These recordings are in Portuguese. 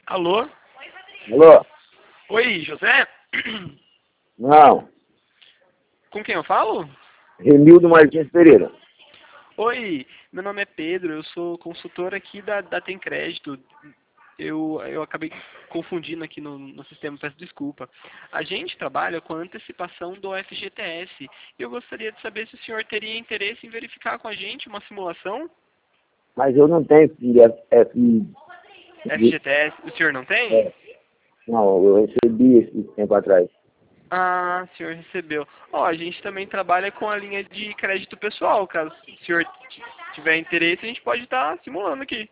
Alô? Alô? Oi, José? Não. Com quem eu falo? Remildo Martins Pereira. Oi, meu nome é Pedro, eu sou consultor aqui da Tem Crédito. Eu acabei confundindo aqui no sistema, peço desculpa. A gente trabalha com a antecipação do FGTS. E eu gostaria de saber se o senhor teria interesse em verificar com a gente uma simulação? Mas eu não tenho filho. FGTS, o senhor não tem? É, não, eu recebi esse tempo atrás. Ah, o senhor recebeu. Ó, a gente também trabalha com a linha de crédito pessoal. Caso o senhor tiver interesse, a gente pode estar simulando aqui.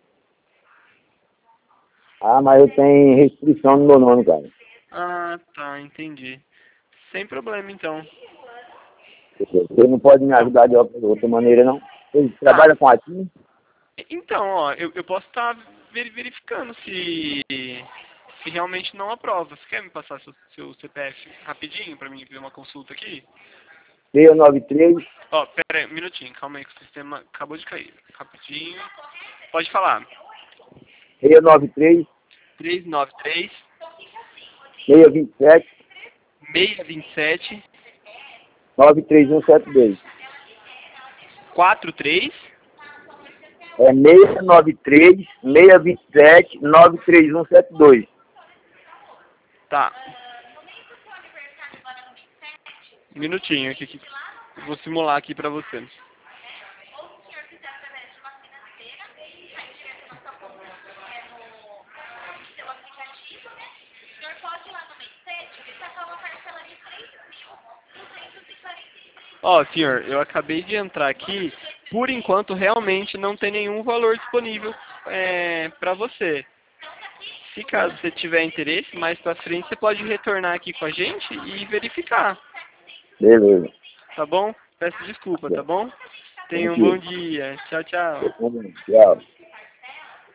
Ah, mas eu tenho restrição no meu nome, cara. Ah, tá, entendi. Sem problema, então. Você não pode me ajudar de outra maneira, não? Você Ah, trabalha com a TIM? então, ó, eu posso estar verificando se realmente não aprova. Você quer me passar seu CPF rapidinho para mim fazer uma consulta aqui? 693 Ó, pera aí, um minutinho, calma aí que o sistema acabou de cair. Rapidinho. Pode falar. 693 393 627 627 93172. 43. É 693 627 93172. Tá. Um minutinho aqui, eu vou simular aqui pra você. Ó, senhor, eu acabei de entrar aqui. Por enquanto, realmente não tem nenhum valor disponível para você. Se caso você tiver interesse, mais pra frente você pode retornar aqui com a gente e verificar, Beleza. tá bom? Peço desculpa, tá bom? Tenha um bom Tranquilo. dia. Tchau, tchau. Tchau.